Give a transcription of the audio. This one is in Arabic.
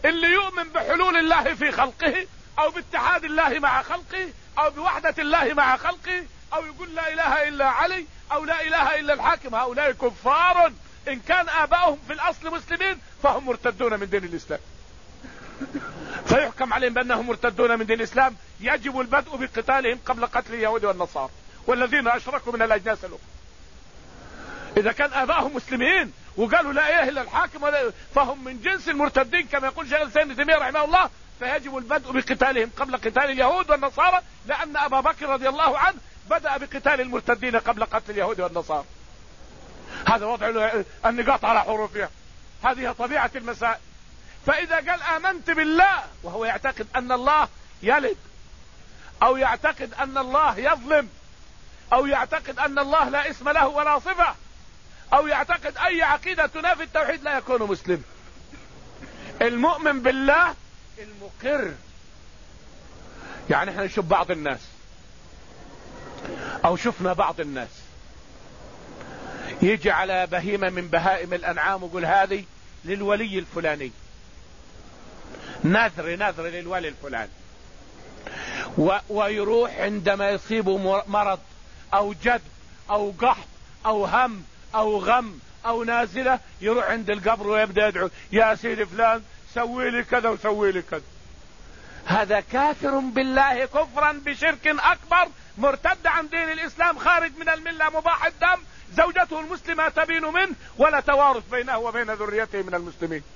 اللي يؤمن بحلول الله في خلقه، او باتحاد الله مع خلقه، او بوحدة الله مع خلقه، او يقول لا اله الا علي، او لا اله الا الحاكم، هؤلاء كفار. ان كان اباؤهم في الاصل مسلمين فهم مرتدون من دين الاسلام، فيحكم عليهم بانهم مرتدون من دين الاسلام. يجب البدء بقتالهم قبل قتل اليهود والنصارى والذين اشركوا من الاجناس الاخرى. اذا كان اباؤهم مسلمين وقالوا لا اله الا الحاكم فهم من جنس المرتدين كما يقول شيخ الاسلام ابن تيمية رحمه الله. فيجب البدء بقتالهم قبل قتال اليهود والنصارى، لان ابا بكر رضي الله عنه بدأ بقتال المرتدين قبل قتل اليهود والنصارى. هذا وضع النقاط على حروفها، هذه طبيعة المسائل. فاذا قال امنت بالله وهو يعتقد ان الله يلد، او يعتقد ان الله يظلم، او يعتقد ان الله لا اسم له ولا صفة، او يعتقد اي عقيدة تنافي التوحيد، لا يكون مسلم. المؤمن بالله المقر. يعني احنا نشوف بعض الناس او شفنا بعض الناس يجي على بهيمة من بهائم الانعام ويقول هذه للولي الفلاني، نذر للولي الفلاني، ويروح عندما يصيبه مرض او جد او قحط او هم او غم او نازلة، يروح عند القبر ويبدأ يدعو يا سيدي فلان سوي لي كذا وسوي لي كذا. هذا كافر بالله كفرا بشرك اكبر، مرتد عن دين الاسلام، خارج من الملة، مباح الدم، زوجته المسلمة تبين منه، ولا توارث بينه وبين ذريته من المسلمين.